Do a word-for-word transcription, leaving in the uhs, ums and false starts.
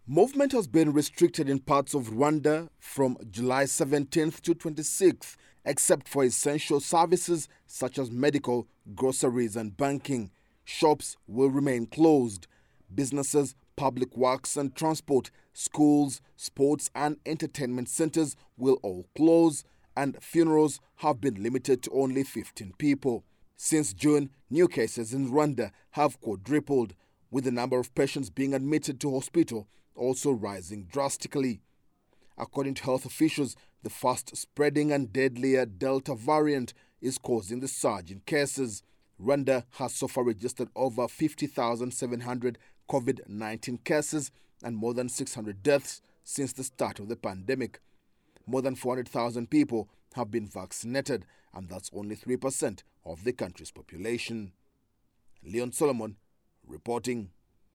Movement has been restricted in parts of Rwanda from July seventeenth to twenty-sixth, except for essential services such as medical, groceries, and banking. Shops will remain closed. Businesses, public works and transport, schools, sports, and entertainment centers will all close, and funerals have been limited to only fifteen people. Since June, new cases in Rwanda have quadrupled, with the number of patients being admitted to hospital also rising drastically. According to health officials, the fast-spreading and deadlier Delta variant is causing the surge in cases. Rwanda has so far registered over fifty thousand seven hundred COVID nineteen cases and more than six hundred deaths since the start of the pandemic. More than four hundred thousand people have been vaccinated, and that's only three percent of the country's population. Leon Solomon reporting.